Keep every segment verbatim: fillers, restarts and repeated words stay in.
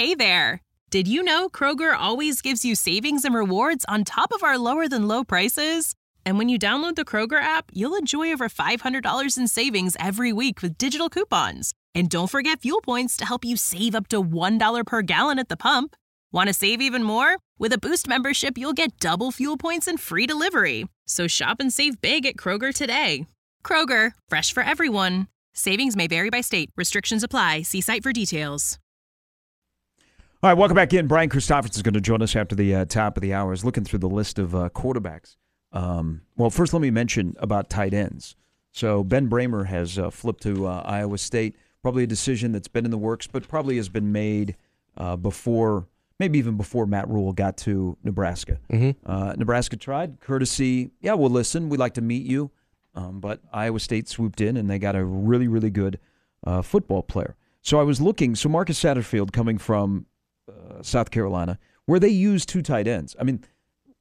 Hey there! Did you know Kroger always gives you savings and rewards on top of our lower-than-low prices? And when you download the Kroger app, you'll enjoy over five hundred dollars in savings every week with digital coupons. And don't forget fuel points to help you save up to one dollar per gallon at the pump. Want to save even more? With a Boost membership, you'll get double fuel points and free delivery. So shop and save big at Kroger today. Kroger, fresh for everyone. Savings may vary by state. Restrictions apply. See site for details. All right, welcome back in. Brian Christopherson is going to join us after the uh, top of the hour. I was looking through the list of uh, quarterbacks. Um, well, first let me mention about tight ends. So Ben Bramer has uh, flipped to uh, Iowa State. Probably a decision that's been in the works, but probably has been made uh, before, maybe even before Matt Rule got to Nebraska. Mm-hmm. Uh, Nebraska tried, courtesy, yeah, we'll listen. We'd like to meet you. Um, but Iowa State swooped in, and they got a really, really good uh, football player. So I was looking, so Marcus Satterfield coming from uh, South Carolina, where they use two tight ends. I mean,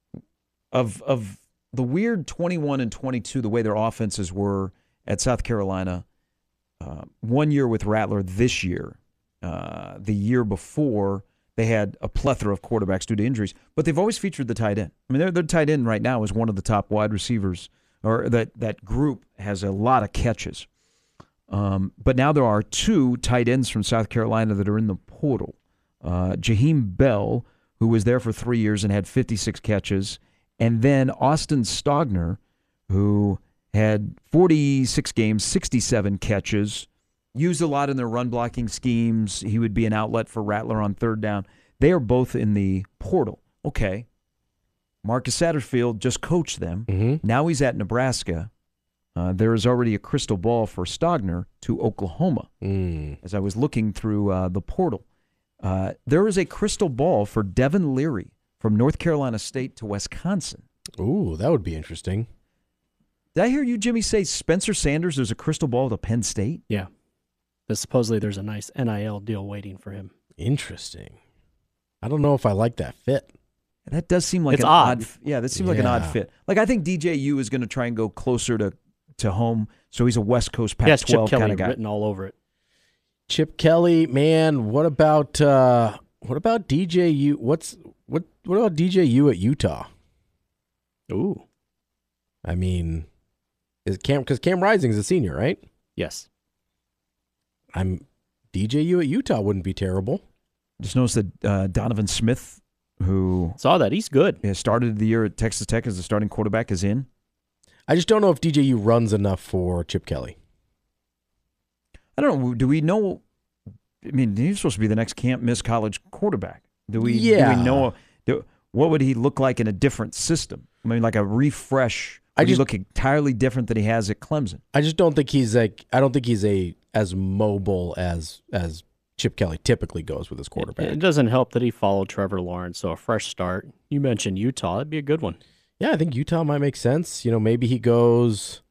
of of the weird twenty-one and twenty-two, the way their offenses were at South Carolina, uh, one year with Rattler this year, uh, the year before, they had a plethora of quarterbacks due to injuries, but they've always featured the tight end. I mean, their, their tight end right now is one of the top wide receivers, or that, that group has a lot of catches. Um, but now there are two tight ends from South Carolina that are in the portal. Uh, Jaheim Bell, who was there for three years and had fifty-six catches, and then Austin Stogner, who had forty-six games, sixty-seven catches, used a lot in their run-blocking schemes. He would be an outlet for Rattler on third down. They are both in the portal. Okay. Marcus Satterfield just coached them. Mm-hmm. Now he's at Nebraska. Uh, there is already a crystal ball for Stogner to Oklahoma. Mm. As I was looking through uh, the portal, uh, there is a crystal ball for Devin Leary from North Carolina State to Wisconsin. Ooh, that would be interesting. Did I hear you, Jimmy, say Spencer Sanders, there's a crystal ball to Penn State? Yeah. But supposedly there's a nice N I L deal waiting for him. Interesting. I don't know if I like that fit. That does seem like it's an odd. odd. Yeah, that seems like an odd Yeah. fit. Like I think D J U is going to try and go closer to, to home, so he's a West Coast He has Pac Chip twelve Kelly kind of guy. written all over it. Chip Kelly, man, what about uh, what about D J U? What's what what about D J U at Utah? Ooh. I mean, is Cam because Cam Rising's a senior, right? Yes. I'm D J U at Utah wouldn't be terrible. Just noticed that uh, Donovan Smith, who Saw that. He's good. yeah, started the year at Texas Tech as the starting quarterback, is in. I just don't know if D J U runs enough for Chip Kelly. I don't know. Do we know? I mean, he's supposed to be the next can't miss college quarterback. Do we? Yeah. Do we know? Do, what would he look like in a different system? I mean, like a refresh. Would I just he look entirely different than he has at Clemson? I just don't think he's like I don't think he's a as mobile as as Chip Kelly typically goes with his quarterback. It, it doesn't help that he followed Trevor Lawrence, so a fresh start. You mentioned Utah. That'd be a good one. Yeah, I think Utah might make sense. You know, maybe he goes.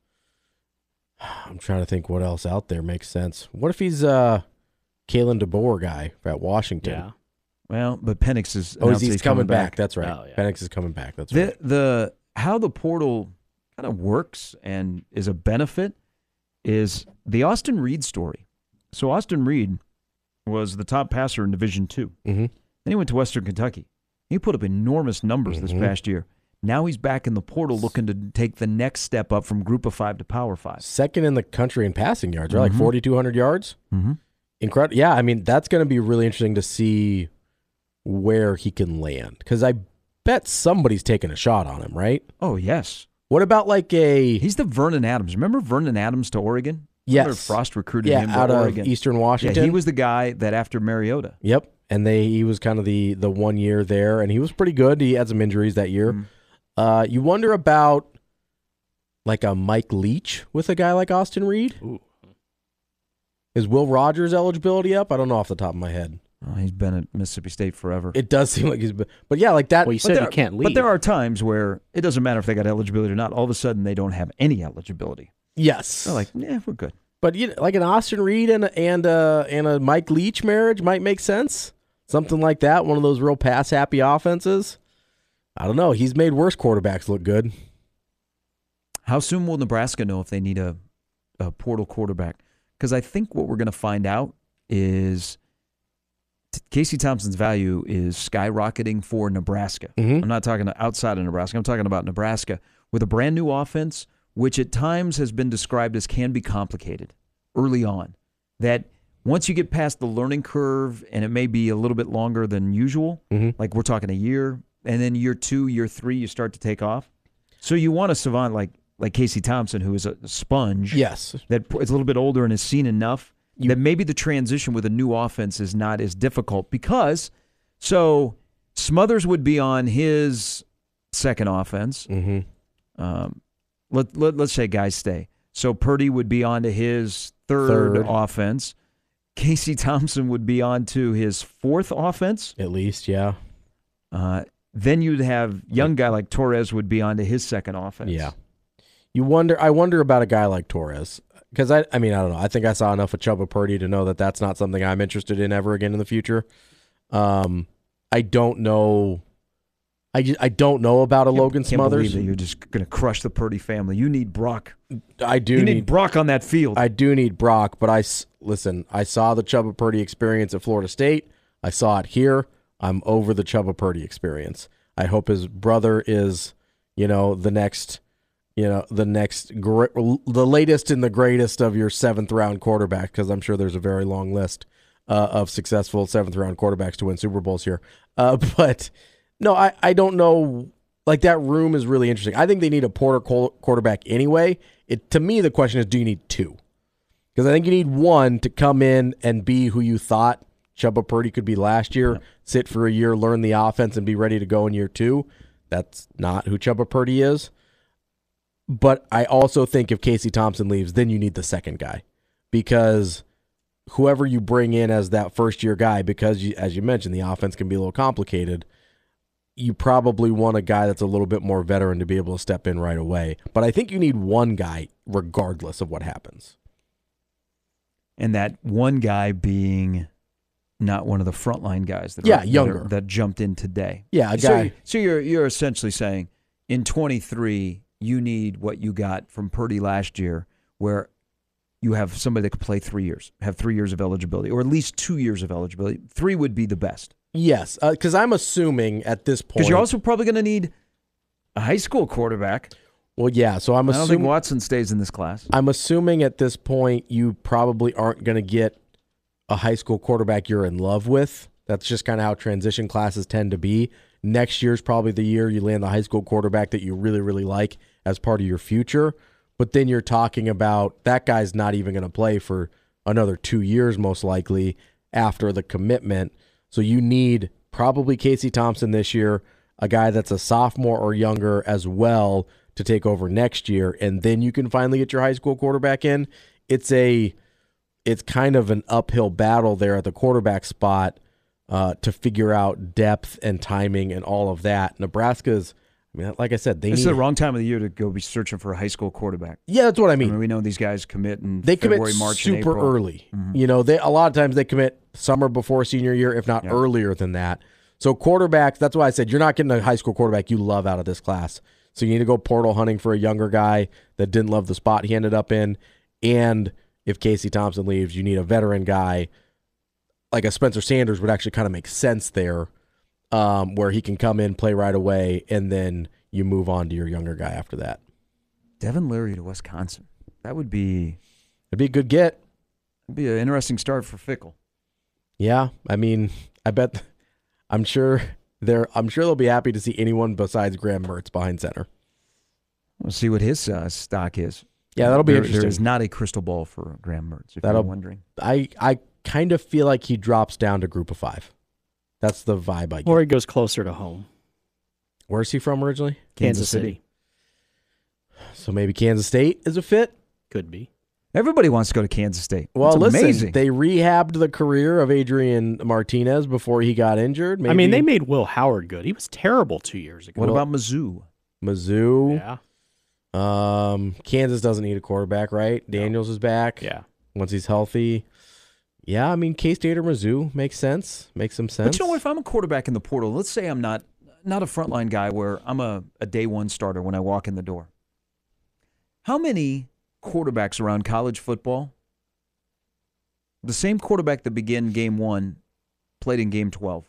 I'm trying to think what else out there makes sense. What if he's uh, Kalen DeBoer guy at Washington? Yeah. Well, but Penix is. Oh, announced he's, that he's coming back. back. That's right. Oh, yeah. Penix is coming back. That's The right. the how the portal kind of works and is a benefit is the Austin Reed story. So Austin Reed was the top passer in Division Two. Mm-hmm. Then he went to Western Kentucky. He put up enormous numbers this Mhm. past year. Now he's back in the portal looking to take the next step up from Group of Five to Power Five. Second in the country in passing yards, right? Mhm. Like forty-two hundred yards. Mm-hmm. Incredible. Yeah, I mean, that's going to be really interesting to see where he can land because I bet somebody's taking a shot on him, right? Oh, yes. What about like a He's the Vernon Adams. Remember Vernon Adams to Oregon? Remember yes, Frost recruited yeah, him to out Oregon. of Eastern Yeah, Washington? he was the guy that after Mariota. Yep, and they he was kind of the the one year there, and he was pretty good. He had some injuries that year. Mhm. Uh, you wonder about like a Mike Leach with a guy like Austin Reed. Ooh. Is Will Rogers' eligibility up? I don't know off the top of my head. Oh, he's been at Mississippi State forever. It does seem like he's, been, but yeah, like that. Well, you But said there he are- can't leave. But there are times where it doesn't matter if they got eligibility or not. All of a sudden, they don't have any eligibility. yes, They're like, yeah, we're good. but you know, like an Austin Reed and a, and a, and a Mike Leach marriage might make sense. Something like that. One of those real pass happy offenses. I don't know. He's made worse quarterbacks look good. How soon will Nebraska know if they need a, a portal quarterback? Because I think what we're going to find out is Casey Thompson's value is skyrocketing for Nebraska. Mhm. I'm not talking outside of Nebraska. I'm talking about Nebraska with a brand new offense, which at times has been described as can be complicated early on. That once you get past the learning curve, and it may be a little bit longer than usual, Mhm. like we're talking a year, and then year two, year three, you start to take off. So you want a savant like like Casey Thompson, who is a sponge, Yes. that is a little bit older and has seen enough, You- that maybe the transition with a new offense is not as difficult because, so Smothers would be on his second offense. Mm-hmm. Um, let, let, let's say guys stay. So Purdy would be on to his third, Third. offense. Casey Thompson would be on to his fourth offense. At least, yeah. Uh, then you'd have young guy like Torres would be on to his second offense. Yeah. You wonder. I wonder about a guy like Torres because I. I mean, I don't know. I think I saw enough of Chubba Purdy to know that that's not something I'm interested in ever again in the future. Um, I don't know. I, ju- I don't know about a Can't- Logan can't Smothers. believe that you're just going to crush the Purdy family. You need Brock. I do You need, need. Brock on that field. I do need Brock, but I s- listen. I saw the Chubba Purdy experience at Florida State. I saw it here. I'm over the Chubba Purdy experience. I hope his brother is, you know, the next. You know, the next, gre- the latest and the greatest of your seventh round quarterback, because I'm sure there's a very long list uh, of successful seventh round quarterbacks to win Super Bowls here. Uh, but no, I, I don't know. Like, that room is really interesting. I think they need a Porter qu- quarterback anyway. It to me, the question is, do you need two? Because I think you need one to come in and be who you thought Chubba Purdy could be last year, Yeah. sit for a year, learn the offense, and be ready to go in year two. That's not who Chubba Purdy is. But I also think if Casey Thompson leaves, then you need the second guy, because whoever you bring in as that first year guy, because you, as you mentioned, the offense can be a little complicated. You probably want a guy that's a little bit more veteran to be able to step in right away. But I think you need one guy regardless of what happens. and that one guy being not one of the frontline guys that, Yeah, are, younger. that, are- that jumped in today. Yeah, a So, guy. you- so you're you're essentially saying in twenty-three you need what you got from Purdy last year, where you have somebody that could play three years, have three years of eligibility, or at least two years of eligibility. Three would be the best. Yes, because I'm assuming at this point. Because you're also probably going to need a high school quarterback. well, yeah. So I'm I don't think assuming. Watson stays in this class. I'm assuming at this point you probably aren't going to get a high school quarterback you're in love with. That's just kind of how transition classes tend to be. Next year's probably the year you land the high school quarterback that you really, really like as part of your future. But then you're talking about that guy's not even going to play for another two years, most likely, after the commitment. So you need probably Casey Thompson this year, a guy that's a sophomore or younger as well to take over next year, and then you can finally get your high school quarterback in. It's a, it's kind of an uphill battle there at the quarterback spot uh, to figure out depth and timing and all of that. Nebraska's, I mean, like I said, they This need. is the wrong time of the year to go be searching for a high school quarterback. Yeah, that's what I I mean. mean, we know these guys commit in They commit February, March, and super April. early. Mhm. You know, they a lot of times they commit summer before senior year, if not Yeah. earlier than that. So quarterbacks, that's why I said you're not getting a high school quarterback you love out of this class. So you need to go portal hunting for a younger guy that didn't love the spot he ended up in. And if Casey Thompson leaves, you need a veteran guy like a Spencer Sanders would actually kind of make sense there, um, where he can come in, play right away, and then you move on to your younger guy after that. Devin Leary to Wisconsin. That would be It'd be a good get. that'd be an interesting start for Fickle. Yeah, I mean, I bet, I'm sure they're, I'm sure they'll be happy to see anyone besides Graham Mertz behind center. We'll see what his uh, stock is. Yeah, that'll be There- interesting. There is not a crystal ball for Graham Mertz, if That'll- you're wondering. I, I kind of feel like he drops down to group of five. That's the vibe I get. Or he goes closer to home. Where's he from originally? Kansas, City. So maybe Kansas State is a fit. Could be. Everybody wants to go to Kansas State. Well, That's listen, amazing. they rehabbed the career of Adrian Martinez before he got injured. Maybe I mean, they made Will Howard good. He was terrible two years ago. what about Mizzou? Mizzou. Yeah. Um, Kansas doesn't need a quarterback, right? Daniels is back. Yeah. Once he's healthy. Yeah, I mean, K-State or Mizzou makes sense. Makes some sense. But you know what? If I'm a quarterback in the portal, let's say I'm not not a frontline guy where I'm a, a day one starter when I walk in the door. How many quarterbacks around college football, the same quarterback that began game one played in game twelve.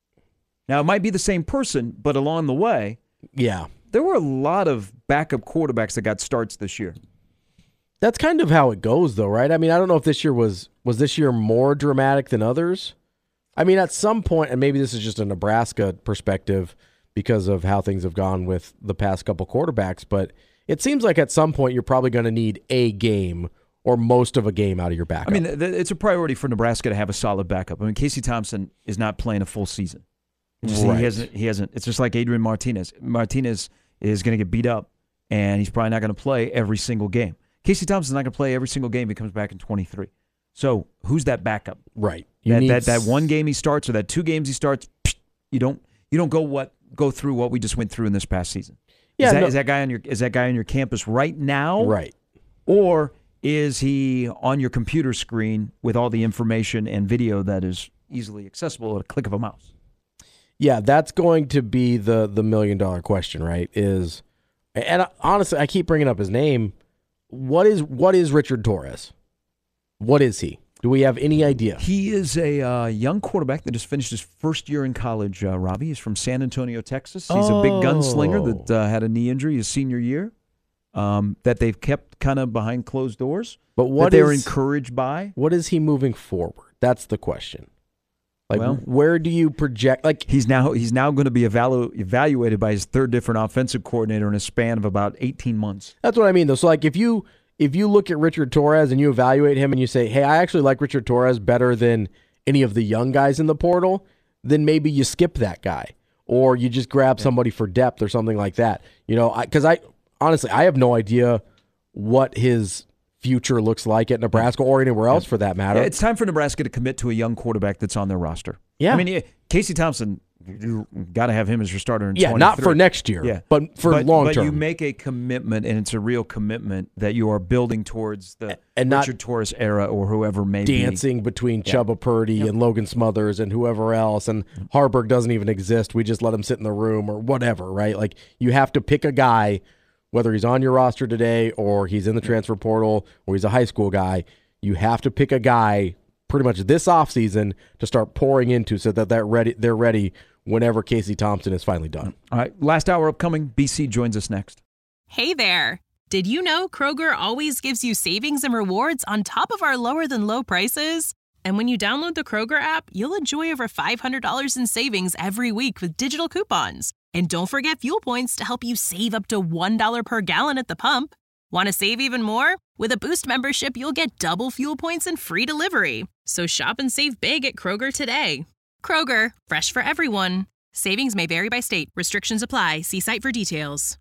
Now, it might be the same person, but along the way, Yeah. there were a lot of backup quarterbacks that got starts this year. That's kind of how it goes, though, right? I mean, I don't know if this year was was this year more dramatic than others. I mean, at some point, and maybe this is just a Nebraska perspective because of how things have gone with the past couple quarterbacks, but it seems like at some point you're probably going to need a game or most of a game out of your backup. I mean, th- it's a priority for Nebraska to have a solid backup. I mean, Casey Thompson is not playing a full season. Just, Right. He hasn't. He hasn't. It's just like Adrian Martinez. Martinez is going to get beat up, and he's probably not going to play every single game. Casey Thompson's not going to play every single game. He comes back in twenty-three. So who's that backup? right. You That, need that that s- one game he starts or that two games he starts, you don't you don't go what go through what we just went through in this past season. Yeah, is that, no- is that guy on your is that guy on your campus right now? Right. Or is he on your computer screen with all the information and video that is easily accessible at a click of a mouse? Yeah, that's going to be the the million dollar question, right? Is and honestly, I keep bringing up his name. What is what is Richard Torres? What is he? Do we have any idea? He is a uh, young quarterback that just finished his first year in college, uh, Robbie. He's from San Antonio, Texas. He's a big gunslinger that uh, had a knee injury his senior year um, that they've kept kind of behind closed doors, But what that they're is- encouraged by. What is he moving forward? That's the question. Like, Well- where do you project? Like, He's now he's now going to be evalu- evaluated by his third different offensive coordinator in a span of about eighteen months. that's what I mean, though. So, like, if you if you look at Richard Torres and you evaluate him and you say, "Hey, I actually like Richard Torres better than any of the young guys in the portal," then maybe you skip that guy or you just grab somebody for depth or something like that. You know, because I, I honestly I have no idea what his future looks like at Nebraska or anywhere else for that matter. Yeah, it's time for Nebraska to commit to a young quarterback that's on their roster. Yeah. I mean, yeah, Casey Thompson, you got to have him as your starter in yeah, not for twenty-three. next year, Yeah. but for but, long but term. you make a commitment, and it's a real commitment that you are building towards the And not Richard Torres era or whoever may dancing between Chubba Purdy and Logan Smothers and whoever else, and Harburg doesn't even exist. We just let him sit in the room or whatever, right? Like, you have to pick a guy, whether he's on your roster today or he's in the transfer portal or he's a high school guy. You have to pick a guy pretty much this offseason to start pouring into so that they're ready, they're ready whenever Casey Thompson is finally done. be. All right, last hour upcoming. B C joins us next. Hey there! Did you know Kroger always gives you savings and rewards on top of our lower than low prices? And when you download the Kroger app, you'll enjoy over five hundred dollars in savings every week with digital coupons. And don't forget fuel points to help you save up to one dollar per gallon at the pump. Want to save even more? With a Boost membership, you'll get double fuel points and free delivery. So shop and save big at Kroger today. Kroger, fresh for everyone. Savings may vary by state. Restrictions apply. See site for details.